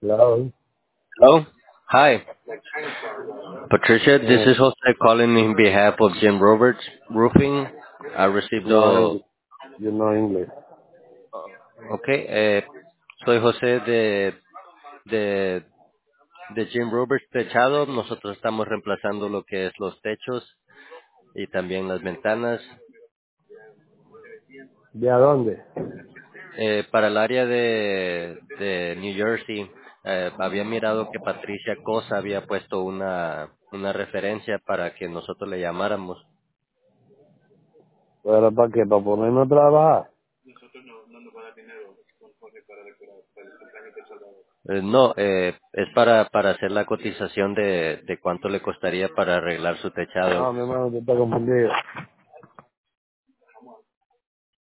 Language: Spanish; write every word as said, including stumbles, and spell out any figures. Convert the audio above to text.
Hello. Hello. Hi, Patricia. This Uh, is Jose calling in behalf of Jim Roberts Roofing. I received no, a... Eng- you know English. Okay, eh, soy José de, de, de Jim Roberts Techado. Nosotros estamos reemplazando lo que es los techos y también las ventanas. ¿De a dónde? Eh, para el área de, de New Jersey, eh, había mirado que Patricia Cosa había puesto una, una referencia para que nosotros le llamáramos. ¿Pero para qué? ¿Para ponerme a trabajar? Eh, no, eh, es para, para hacer la cotización de, de cuánto le costaría para arreglar su techado. No, mi hermano, te está confundido.